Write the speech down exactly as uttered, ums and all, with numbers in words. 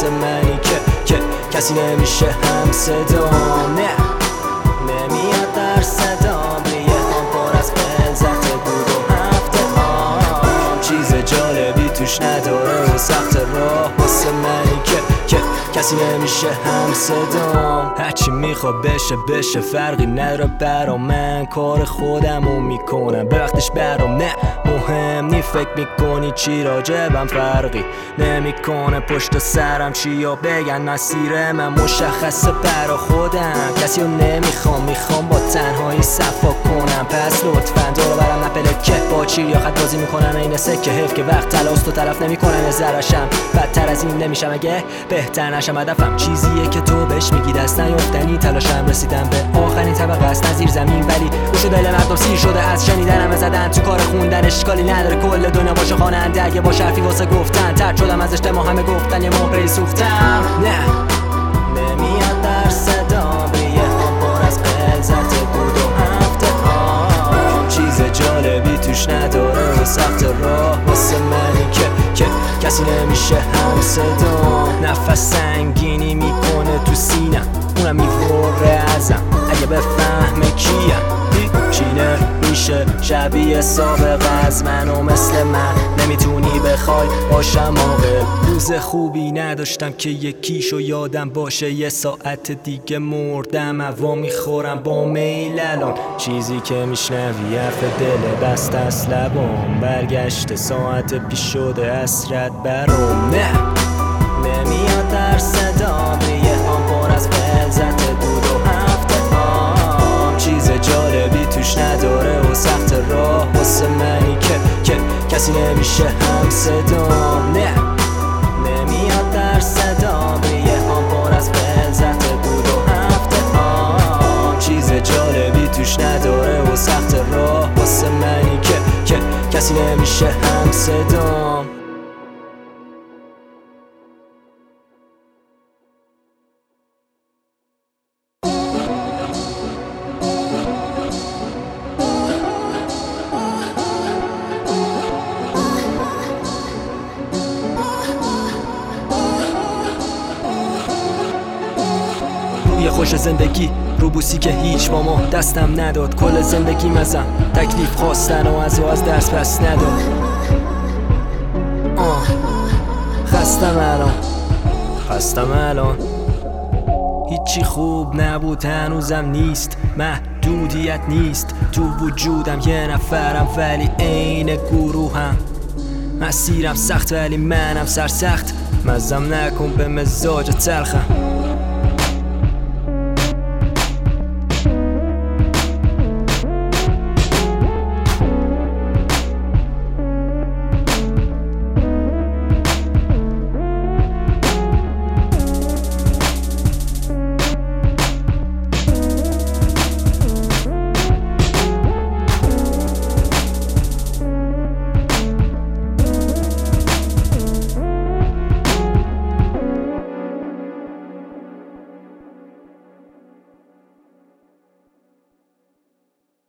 واسه منی که که کسی نمیشه هم صدام. نه نمیاد در صدام، ریه هم پر از فلزت بود و هفته هام. چیز جالبی توش نداره و سخت راه واسه منی که که کسی نمیشه هم صدام. هرچی میخواد بشه بشه، فرقی نداره برا من، کار خودمو میکنم به وقتش برام. نه مهم نی فکر میکنی چی راجبم، فرقی نمیکنه پشت سرم چیا بگن، مسیر من مشخصه برا خودم. کسی رو نمیخوام، میخوام با تنهایی صفا کنم. پس لطفا دورو برم نپلکه، با چی یا خط بازی میکنم این سکه. حیف که وقت تلاست و تلف نمیکنم یه ذره‌شم، بدتر از این نمیشم اگه بهتر نشم. هدفم چیزیه که تو بهش میگی دست نیافتنی، تلاشم رسیدم به آخرین طبقه است نظیر زمین، ولی گوش و دل مردم سیر شده از شنیدنم زدن تو کار خوندن. اشکالی نداره کل دنیا باشه خواننده، اگه با حرفی واسه گفتن ترد شدم ازش، ما همه گفتن یه مهره سوختم. نه نمیاد در صدام، ریه هم پر از غلظت بود و هفته هام. چیز جالبی توش نداره و سخت راه واسه منی که که کسی نمیشه هم صدام. نفس سنگینی میکنه تو سینم، اونم میفوره ازم اگه بفهمه کیم. هیچی نمیشه شبیه سابق از من و مثل من نمیتونی بخوای باشم عاقل. روز خوبی نداشتم که یکیشو یادم باشه، یه ساعت دیگه مردم هوا میخورم با میل الان. چیزی که میشنوی حرف دل بست از لبام، برگشت ساعت پیش شده اسرت برام. نه نمیاد در صدام، ریه هم پر از فلزت بود و هفته هام. چیز جالبی توش نداره و سخت راه واسه منی که که کسی نمیشه هم صدام. نه نمیاد در صدام، ریه هم پر از فلزت بود و هفته هام. چیز جالبی توش نداره و سخت راه واسه منی که که کسی نمیشه هم صدام. روی خوش زندگی روبوسی که هیچ با ما دستم نداد، کل زندگی مزم تکلیف خواستن و از و از درس پس نداد. آه خستم الان، خستم الان. هیچی خوب نبود هنوزم نیست، محدودیت نیست تو وجودم، یه نفرم ولی عین گروهم. مسیرم سخت ولی منم سرسخت، مزم نکن به مزاج تلخم.